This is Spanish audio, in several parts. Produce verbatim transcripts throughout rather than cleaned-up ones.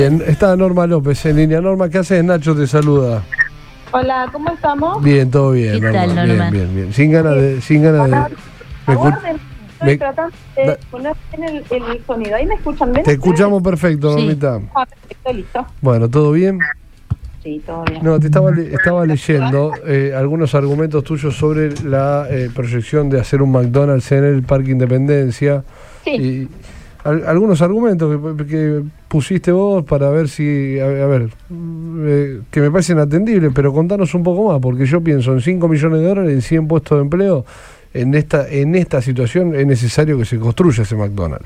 Bien, está Norma López en línea. Norma, ¿qué haces? Nacho te saluda. Hola, ¿cómo estamos? Bien, todo bien. ¿Qué Norma. tal, Norma? Bien, bien, bien. Sin ganas de... Sin ganas de... me escu- Aguarden, estoy me- tratando de da- poner bien el, el sonido. ¿Ahí me escuchan bien? Te escuchamos perfecto, Sí. Normita. Ah, perfecto, listo. Bueno, ¿todo bien? Sí, todo bien. No, te estaba, le- estaba leyendo eh, algunos argumentos tuyos sobre la eh, proyección de hacer un McDonald's en el Parque Independencia. Sí. Y al- algunos argumentos que, que pusiste vos para ver si, a, a ver, eh, que me parecen atendibles, pero contanos un poco más, porque yo pienso en cinco millones de dólares, en cien puestos de empleo, en esta, en esta situación es necesario que se construya ese McDonald's.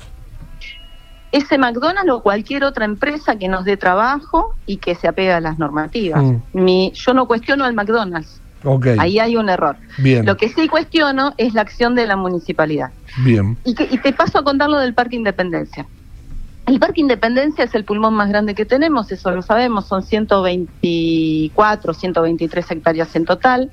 Ese McDonald's o cualquier otra empresa que nos dé trabajo y que se apegue a las normativas. Mm. Mi, yo no cuestiono al McDonald's. Ok, Ahí hay un error. bien, Lo que sí cuestiono es la acción de la municipalidad. bien. Y, que, y te paso a contar lo del Parque Independencia. El Parque Independencia es el pulmón más grande que tenemos, eso lo sabemos, son ciento veinticuatro, ciento veintitrés hectáreas en total.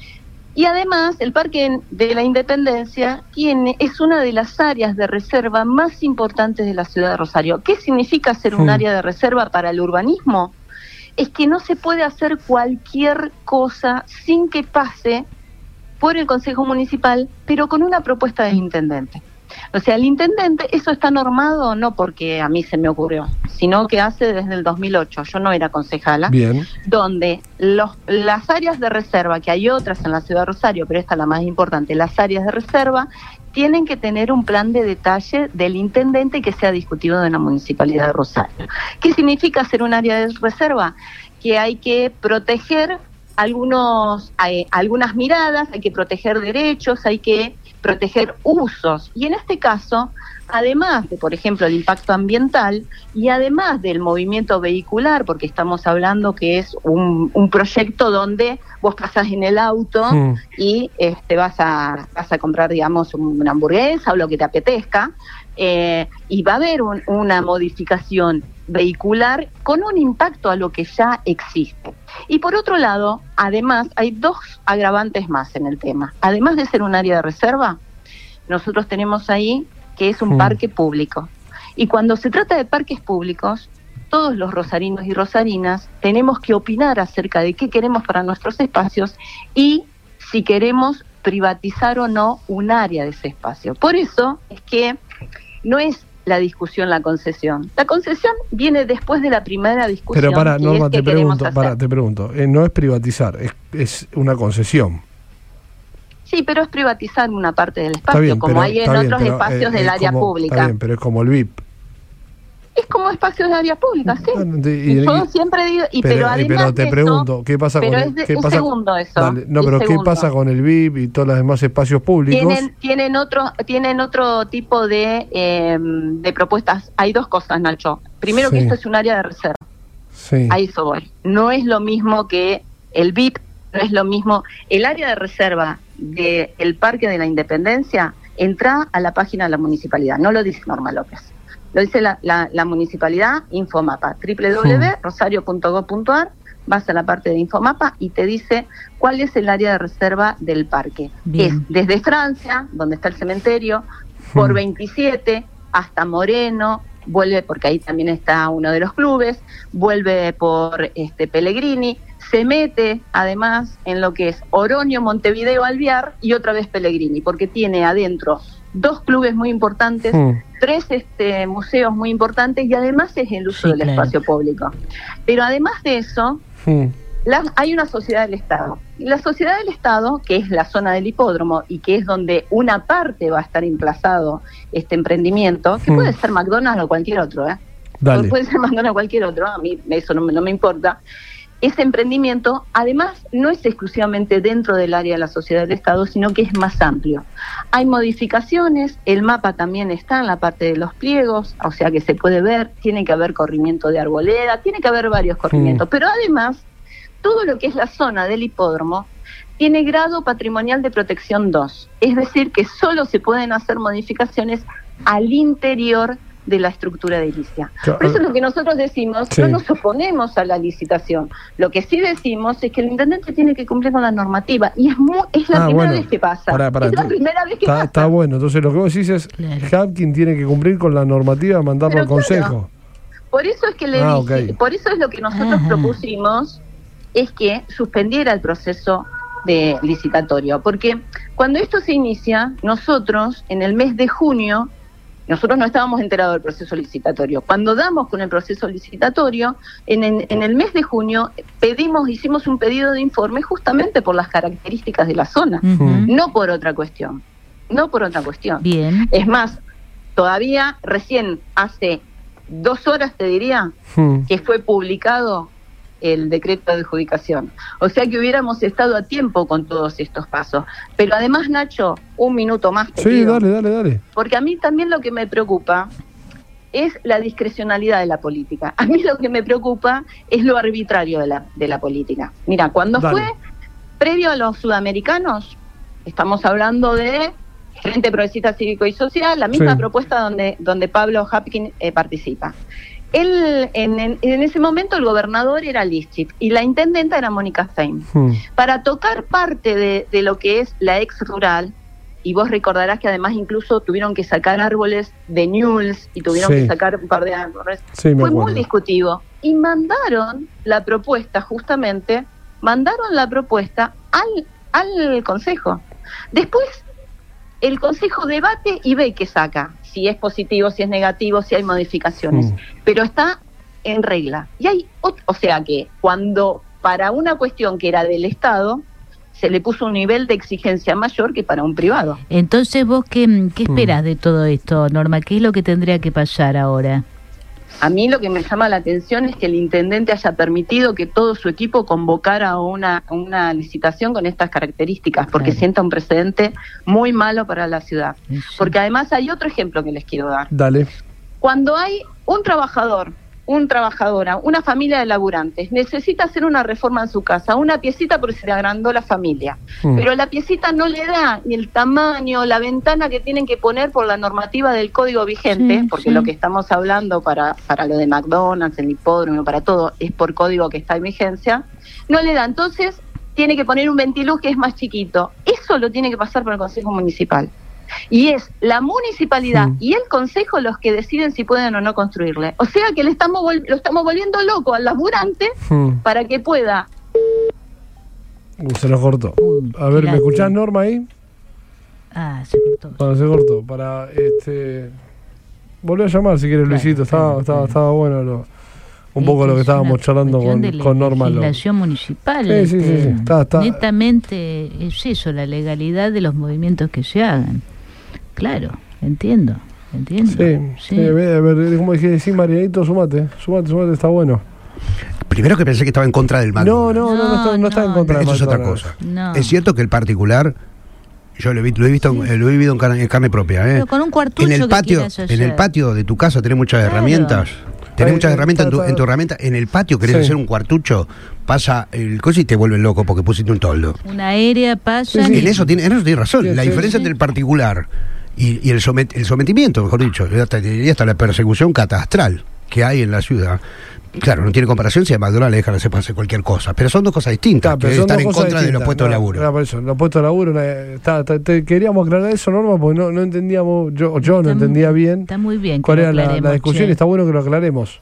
Y además, el Parque de la Independencia tiene, es una de las áreas de reserva más importantes de la ciudad de Rosario. ¿Qué significa ser un Hmm. área de reserva para el urbanismo? Es que no se puede hacer cualquier cosa sin que pase por el Consejo Municipal, pero con una propuesta del intendente. O sea, el intendente, eso está normado no porque a mí se me ocurrió, sino que hace desde el dos mil ocho, yo no era concejala, Bien, donde los, las áreas de reserva, que hay otras en la ciudad de Rosario, pero esta es la más importante, las áreas de reserva tienen que tener un plan de detalle del intendente que sea discutido en la Municipalidad de Rosario. ¿Qué significa ser un área de reserva? Que hay que proteger algunos, hay, algunas miradas, hay que proteger derechos, hay que proteger usos. Y en este caso, además de, por ejemplo, el impacto ambiental y además del movimiento vehicular, porque estamos hablando que es un, un proyecto donde vos pasás en el auto Hmm. y este, vas a vas a comprar, digamos, una hamburguesa o lo que te apetezca, eh, y va a haber un, una modificación vehicular con un impacto a lo que ya existe. Y por otro lado, además, hay dos agravantes más en el tema. Además de ser un área de reserva, nosotros tenemos ahí que es un Mm. parque público. Y cuando se trata de parques públicos, todos los rosarinos y rosarinas tenemos que opinar acerca de qué queremos para nuestros espacios y si queremos privatizar o no un área de ese espacio. Por eso es que no es la discusión la concesión. La concesión viene después de la primera discusión. pero para, que Norma, es que te queremos pregunto, para, hacer. te pregunto, eh, no es privatizar, es, es una concesión. Sí, pero es privatizar una parte del Está espacio, bien, como pero- hay en está bien, otros pero, espacios eh, del es área como- pública. Está bien, pero es como el V I P. Es como espacios de área pública, sí. Bueno, de- y- Yo y- siempre digo, y pero, pero y- además pero te de eso, pregunto, ¿qué pasa pero con es el de- qué es pasa? segundo eso, Dale, no, es pero ¿qué segundo. pasa con el V I P y todos los demás espacios públicos? Tienen, tienen otro, tienen otro tipo de, eh, de propuestas. Hay dos cosas, Nacho. Primero, Sí. que esto es un área de reserva. Sí. A eso voy. No es lo mismo que el V I P, no es lo mismo. El área de reserva del Parque de la Independencia entra a la página de la municipalidad. No lo dice Norma López. Lo dice la, la, la municipalidad, Infomapa, doble u doble u doble u punto rosario punto gob punto a r, vas a la parte de Infomapa y te dice cuál es el área de reserva del parque. Bien. Es desde Francia, donde está el cementerio, por Hmm. veintisiete hasta Moreno, vuelve porque ahí también está uno de los clubes, vuelve por este Pellegrini, se mete además en lo que es Oroño, Montevideo, Alvear y otra vez Pellegrini, porque tiene adentro dos clubes muy importantes, Hmm. tres este, museos muy importantes y además es el uso Sí, del claro. espacio público. Pero además de eso, Hmm. la- hay una sociedad del Estado. Y la sociedad del Estado, que es la zona del hipódromo y que es donde una parte va a estar emplazado este emprendimiento, que Hmm. puede ser McDonald's o cualquier otro, ¿eh? Dale. Puede ser McDonald's o cualquier otro, a mí eso no, me- no me importa. Ese emprendimiento, además, no es exclusivamente dentro del área de la sociedad del Estado, sino que es más amplio. Hay modificaciones, el mapa también está en la parte de los pliegos, o sea que se puede ver, tiene que haber corrimiento de arboleda, tiene que haber varios corrimientos, Mm. pero además, todo lo que es la zona del hipódromo tiene grado patrimonial de protección dos, es decir, que solo se pueden hacer modificaciones al interior de la estructura edilicia. Claro. Por eso es lo que nosotros decimos, Sí. no nos oponemos a la licitación. Lo que sí decimos es que el intendente tiene que cumplir con la normativa y es muy, es la Ah, primera bueno. vez que pasa. Pará, pará, es la tú- primera vez que Está, pasa. está bueno, entonces lo que vos decís es, Claro. Hapkin tiene que cumplir con la normativa, mandarlo Pero al consejo. claro. Por eso es que le ah, dije, okay. por eso es lo que nosotros Ajá. propusimos, es que suspendiera el proceso de licitatorio, porque cuando esto se inicia, nosotros en el mes de junio, nosotros no estábamos enterados del proceso licitatorio. Cuando damos con el proceso licitatorio, en, en, en el mes de junio pedimos, hicimos un pedido de informe justamente por las características de la zona, uh-huh. no por otra cuestión, no por otra cuestión. Bien. Es más, todavía recién hace dos horas te diría uh-huh. que fue publicado el decreto de adjudicación. O sea que hubiéramos estado a tiempo con todos estos pasos. Pero además, Nacho, un minuto más. Sí, pido, dale, dale, dale. Porque a mí también lo que me preocupa es la discrecionalidad de la política. A mí lo que me preocupa es lo arbitrario de la, de la política. Mira, cuando dale. fue previo a los sudamericanos, estamos hablando de Frente Progresista Cívico y Social, la misma sí. propuesta donde, donde Pablo Hapkin eh, participa. Él, en, en, en ese momento el gobernador era Lischip y la intendenta era Mónica Fein. Hmm. Para tocar parte de, de lo que es la ex rural, y vos recordarás que además incluso tuvieron que sacar árboles de Newell's y tuvieron sí. que sacar un par de árboles, sí, fue acuerdo. muy discutivo. Y mandaron la propuesta, justamente, mandaron la propuesta al, al Consejo. Después el Consejo debate y ve qué saca, si es positivo, si es negativo, si hay modificaciones, mm. pero está en regla. Y hay, o sea que cuando para una cuestión que era del Estado, se le puso un nivel de exigencia mayor que para un privado. Entonces, ¿vos qué, qué esperás mm. de todo esto, Norma? ¿Qué es lo que tendría que pasar ahora? A mí lo que me llama la atención es que el intendente haya permitido que todo su equipo convocara una, una licitación con estas características, porque claro. sienta un precedente muy malo para la ciudad. Sí. Porque además hay otro ejemplo que les quiero dar. Dale. Cuando hay un trabajador, un trabajadora, una familia de laburantes, necesita hacer una reforma en su casa, una piecita porque se le agrandó la familia, mm. pero la piecita no le da ni el tamaño, la ventana que tienen que poner por la normativa del código vigente, sí, porque sí. lo que estamos hablando para, para lo de McDonald's, el hipódromo, para todo, es por código que está en vigencia, no le da. Entonces tiene que poner un ventiluz que es más chiquito. Eso lo tiene que pasar por el Consejo Municipal. Y es la municipalidad mm. y el consejo los que deciden si pueden o no construirle. O sea que le estamos vol- lo estamos volviendo loco al laburante mm. para que pueda... Uh, se nos cortó. A ver, ¿me escuchás, Norma, ahí? Ah, se cortó. Bueno, se cortó. Para, este... Volví a llamar si quieres, claro, Luisito. Estaba, claro, estaba, claro. estaba bueno lo, un poco es lo que estábamos charlando con, de con Norma. Legislación municipal. Sí, sí, sí, sí. Está, está. Netamente es eso, la legalidad de los movimientos que se hagan. Claro, entiendo, entiendo. Sí, sí. sí a ver, a ver, como dije, decir Marianito, sumate, sumate, sumate, está bueno. Primero que pensé que estaba en contra del McDonald's. No, no, no, no, no, está, no está en contra del McDonald's. Eso es otra cosa. No. Es cierto que el particular, yo lo he, lo he visto, sí. lo he vivido en carne, en carne propia. ¿eh? Pero con un cuartucho en el patio, en el patio de tu casa tenés muchas claro. herramientas. Tenés muchas herramientas en tu, en tu herramienta. En el patio querés sí. hacer un cuartucho, pasa el coche y te vuelven loco porque pusiste un toldo. Una aérea pasa. Sí, sí. En eso tiene, en eso tiene razón. Sí, la sí, diferencia sí. entre el particular y, y el, somet, el sometimiento, mejor dicho, hasta, hasta la persecución catastral que hay en la ciudad. Claro, no tiene comparación si a McDonald's le dejan hacer pase cualquier cosa, pero son dos cosas distintas, está, que están en contra distintas. de los puestos no, de laburo. No, por eso, los puestos de laburo, está, está, te, queríamos aclarar eso, Norma, porque no, no entendíamos, yo, yo no está entendía muy, bien, está muy bien cuál era la, la discusión, che. y está bueno que lo aclaremos.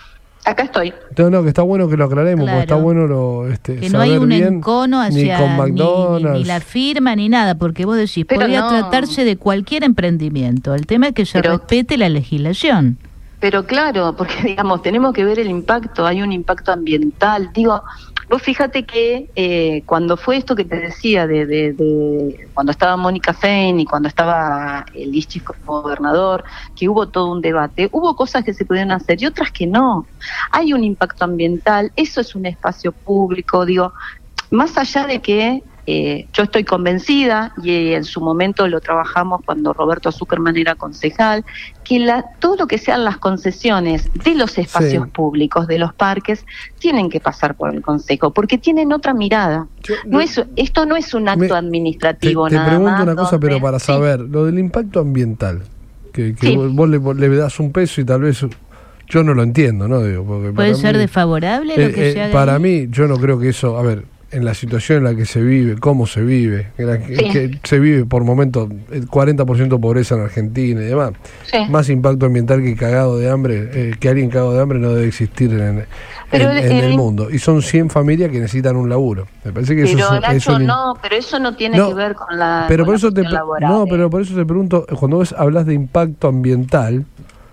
Acá estoy. No, no, que está bueno que lo aclaremos, claro. porque está bueno lo, este, que no hay un bien, encono hacia ni, con McDonald's. Ni, ni, ni la firma ni nada, porque vos decís, pero podría no. tratarse de cualquier emprendimiento. El tema es que se pero, respete la legislación. Pero claro, porque digamos, tenemos que ver el impacto, hay un impacto ambiental. Digo, vos fíjate que eh, cuando fue esto que te decía, de, de, de cuando estaba Mónica Fein y cuando estaba el Lischip como gobernador, que hubo todo un debate, hubo cosas que se pudieron hacer y otras que no. Hay un impacto ambiental, eso es un espacio público, digo, más allá de que eh, yo estoy convencida, y en su momento lo trabajamos cuando Roberto Zuckerman era concejal, que la, todo lo que sean las concesiones de los espacios sí. públicos, de los parques, tienen que pasar por el Consejo, porque tienen otra mirada. Yo, no es, esto no es un acto me, administrativo, te, te nada pregunto más. una cosa, donde, pero para sí. saber, lo del impacto ambiental, que, que sí. vos, vos, le, vos le das un peso y tal vez... Yo no lo entiendo, ¿no? Digo, porque ¿Puede para ser mí, desfavorable eh, lo que eh, se haga Para ahí? mí, yo no creo que eso... A ver, en la situación en la que se vive, cómo se vive, en la que, Sí. que se vive por momentos el cuarenta por ciento de pobreza en Argentina y demás, Sí. más impacto ambiental que cagado de hambre, eh, que alguien cagado de hambre no debe existir en, Pero en, el- en el el- mundo. Y son cien familias que necesitan un laburo. Me parece que Pero eso es, Nacho, eso es- no, pero eso no tiene No, que ver con la, pero con por la eso te cuestión pre- laboral, no, ¿eh? pero por eso te pregunto, cuando vos hablas de impacto ambiental,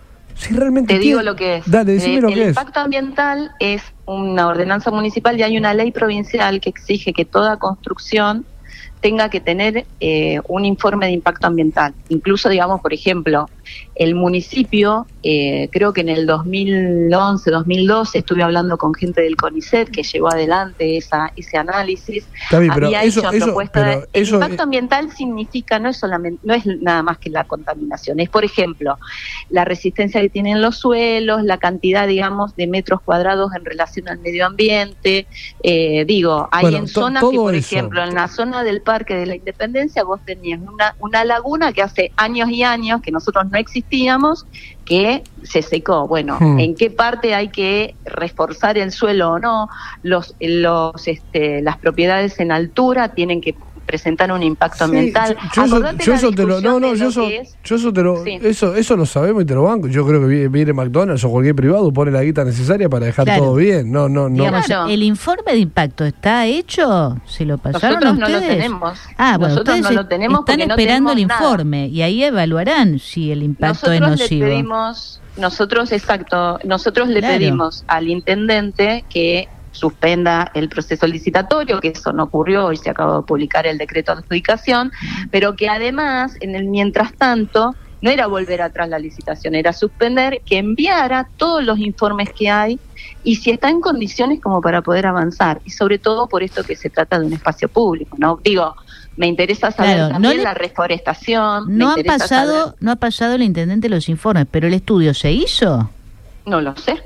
si realmente Te digo tiene- lo que es. Dale, decime Eh, lo el que es. impacto ambiental es una ordenanza municipal y hay una ley provincial que exige que toda construcción tenga que tener eh, un informe de impacto ambiental. Incluso, digamos, por ejemplo, el municipio, eh, creo que en el dos mil once, dos mil doce, estuve hablando con gente del CONICET que llevó adelante esa, ese análisis. Está bien, pero Había eso- hecho eso- propuesta pero de- el eso- impacto ambiental significa, no es solamente, no es nada más que la contaminación, es, por ejemplo, la resistencia que tienen los suelos, la cantidad, digamos, de metros cuadrados en relación al medio ambiente. Eh, digo, hay Bueno, en to- zonas que, todo por eso. ejemplo, en la zona del Parque de la Independencia, vos tenías una, una laguna que hace años y años que nosotros no existíamos, que se secó. Bueno, Hmm. ¿en qué parte hay que reforzar el suelo o no? Los, los, este, las propiedades en altura tienen que presentar un impacto Sí, ambiental. yo, yo eso, Acordate yo la eso te lo, no, discusión no, de yo lo eso, que es- yo eso te lo, Sí. eso, eso lo sabemos y te lo banco. Yo creo que viene, viene McDonald's o cualquier privado, pone la guita necesaria para dejar Claro. todo bien. No, no, no. Digamos, Claro. ¿el informe de impacto está hecho? ¿Se lo pasaron Nosotros a no lo ustedes? tenemos. Ah, bueno, Nosotros ustedes no lo tenemos están porque no esperando el tenemos nada. informe y ahí evaluarán si el impacto es Nosotros le nocivo. pedimos, nosotros, exacto, nosotros le Claro. pedimos al intendente que suspenda el proceso licitatorio, que eso no ocurrió y se acaba de publicar el decreto de adjudicación, pero que además, en el mientras tanto, no era volver atrás la licitación, era suspender, que enviara todos los informes que hay y si está en condiciones como para poder avanzar, y sobre todo por esto que se trata de un espacio público, ¿no? Digo, me interesa saber Claro, también no le- la reforestación. me No han interesa pasado, saber- no ha pasado el intendente los informes, pero el estudio se hizo. No lo sé,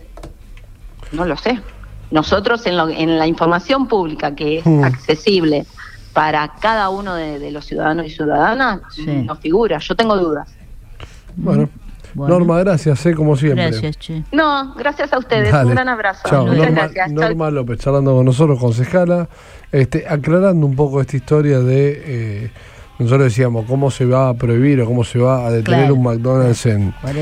no lo sé. Nosotros en, lo- en la información pública que es Mm. accesible para cada uno de, de los ciudadanos y ciudadanas, Sí. no figura, yo tengo dudas. Bueno, Bueno. Norma, gracias, eh, como siempre. Gracias, che. No, gracias a ustedes, Dale. un gran abrazo. Chao, Muchas Norma, gracias. Chao. Norma López, charlando con nosotros, concejala, este, aclarando un poco esta historia de, eh, nosotros decíamos, cómo se va a prohibir o cómo se va a detener Claro. un McDonald's en,